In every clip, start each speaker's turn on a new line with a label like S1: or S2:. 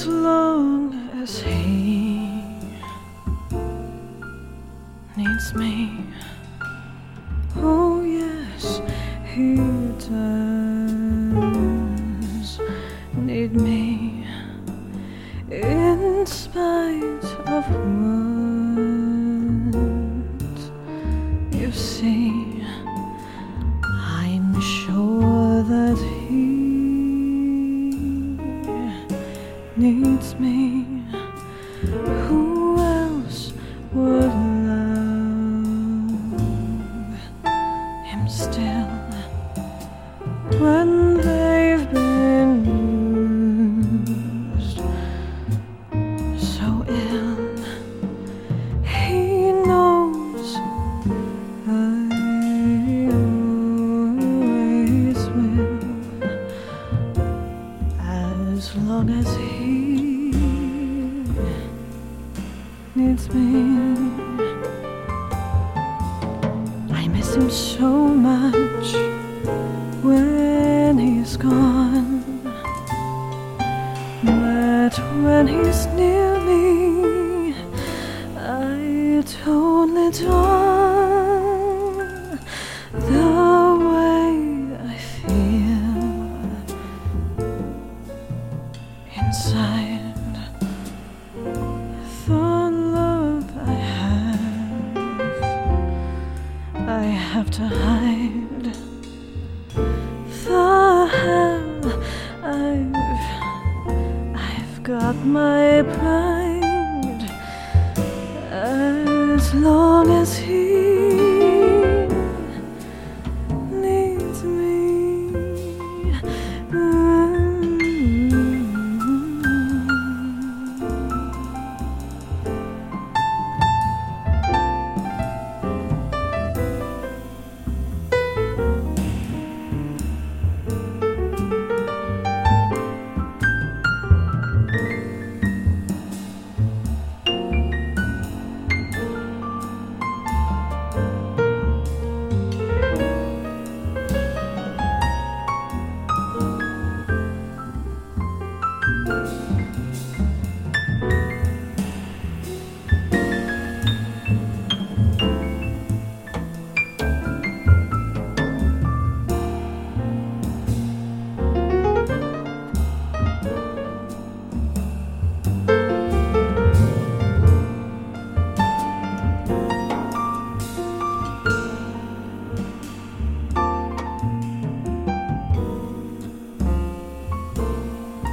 S1: long as he needs me. Oh yes, he does need me, in spite of what you see. I'm sure that he needs me. Who else would love him still when they've been used so ill? He knows I always will, as long as he needs me. I miss him so much when he's gone, but when he's near me, I totally dawn the way I feel inside. The love I have to hide. The hell I've got my pride, as long as he needs me.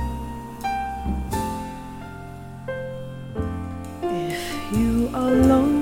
S1: You are lonely